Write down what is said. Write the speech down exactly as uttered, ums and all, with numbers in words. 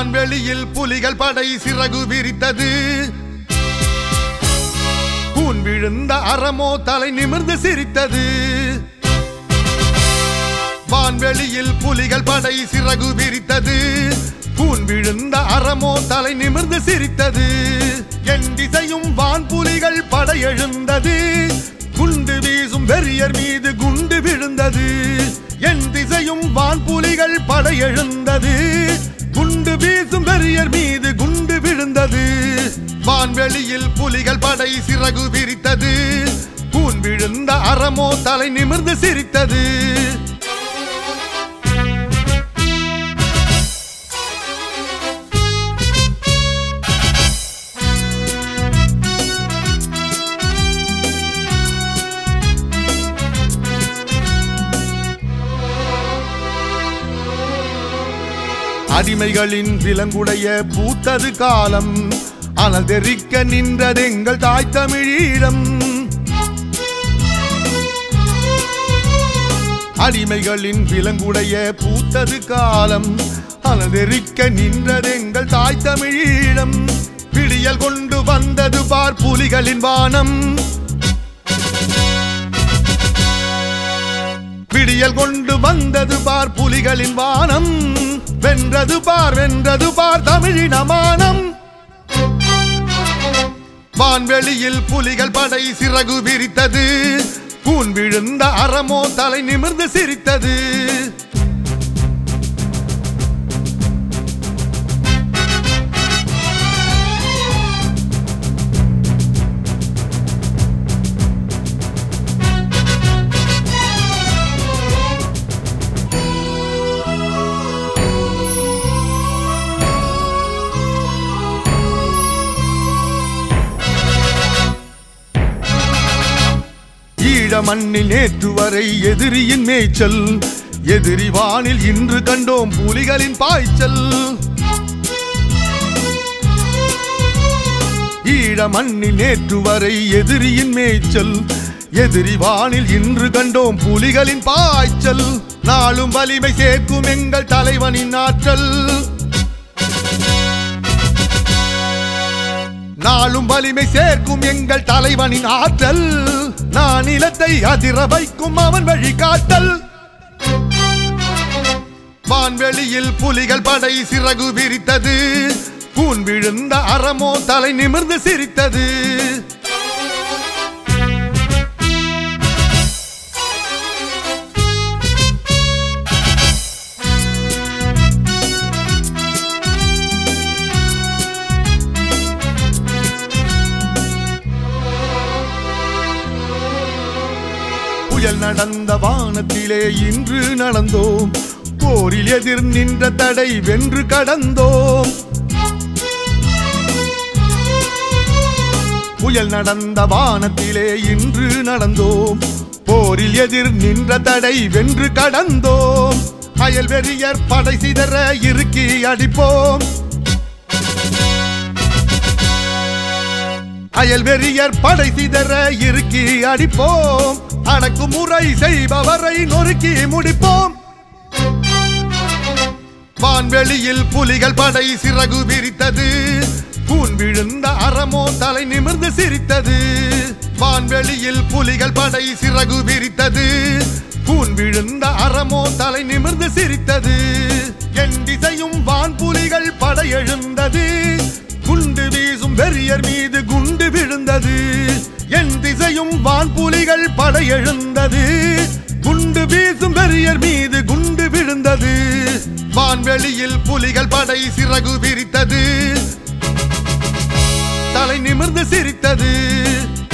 வான்வெளியில் புலிகள் படை சிறகு விரித்தது. கூன் விழுந்த அறமோ தலை நிமிர்ந்து சிரித்தது. வான்வெளியில் புலிகள் படை சிறகு விரித்தது. கூன் விழுந்த அறமோ தலை நிமிர்ந்து சிரித்தது. என் திசையும் வான் புலிகள் படை எழுந்தது. குண்டு வீசும் வெறியர் மீது குண்டு விழுந்தது. என் திசையும் வான் புலிகள் படை எழுந்தது. குண்டு வீசும் வெறியர் மீது குண்டு விழுந்தது. வான்வெளியில் புலிகள் படை சிறகு விரித்தது. கூன் விழுந்த அறமோ தலை நிமிர்ந்து சிரித்தது. அடிமைகளின் விலங்குடைய பூத்தது காலம். ஆனால் தெரிக்க நின்றது எங்கள் தாய் தமிழீழம். அடிமைகளின் விலங்குடைய பூத்தது காலம். ஆனால் தெரிக்க நின்றது எங்கள் தாய் தமிழீழம். பிடியல் கொண்டு வந்தது பார் புலிகளின் வானம். பிடியல் கொண்டு வந்தது பார் புலிகளின் வானம். வென்றது பார் வென்றது பார் தமிழின மானம். வான்வெளியில் புலிகள் படை சிறகு விரித்தது. கூன் விழுந்த அறமோ தலை நிமிர்ந்து சிரித்தது. மண்ணில் நேற்று வரை எதிரியின் மேய்ச்சல். எதிரி வானில் இன்று கண்டோம் புலிகளின் பாய்ச்சல். ஈழ மண்ணில் நேற்று வரை எதிரியின் மேய்ச்சல். எதிரி வானில் இன்று கண்டோம் புலிகளின் பாய்ச்சல். நாளும் வலிமை சேர்க்கும் எங்கள் தலைவனின் ஆற்றல். நாளும் வலிமை சேர்க்கும் எங்கள் தலைவனின் ஆற்றல். நான் நிலத்தை அதிர வைக்கும் அவன் வழிகாட்டல். வான்வெளியில் புலிகள் படை சிறகு விரித்தது. கூன் விழுந்த அறமோ தலை நிமிர்ந்து சிரித்தது. புயல் நடந்த வானத்திலே இன்று நடந்தோம். போரில் எதிர் நின்ற தடை வென்று கடந்தோம். புயல் நடந்த வானத்திலே இன்று நடந்தோம். போரில் எதிர் நின்ற தடை வென்று கடந்தோம். அயல் வெறியர் படை சிதற இறுக்கி அடிப்போம். அயல் வெறியர் படை சிதற இறுக்கி அடிப்போம். அடக்குமுறை செய்பவரை நொறுக்கி முடிப்போம். வான்வெளியில் புலிகள் படை சிறகு விரித்தது. கூன் விழுந்த அறமோ தலை நிமிர்ந்து சிரித்தது. வான்வெளியில் புலிகள் படை சிறகு விரித்தது. கூன் விழுந்த அறமோ தலை நிமிர்ந்து சிரித்தது. என் திசையும் வான் புலிகள் படை எழுந்தது. குண்டு வீசும் வெறியர் மீது குண்டு விழுந்தது. என் திசையும் வான் புலிகள் படை எழுந்தது. குண்டு வீசும் வெறியர் மீது குண்டு விழுந்தது. வான்வெளியில் புலிகள் படை சிறகு விரித்தது. தலை நிமிர்ந்து சிரித்தது.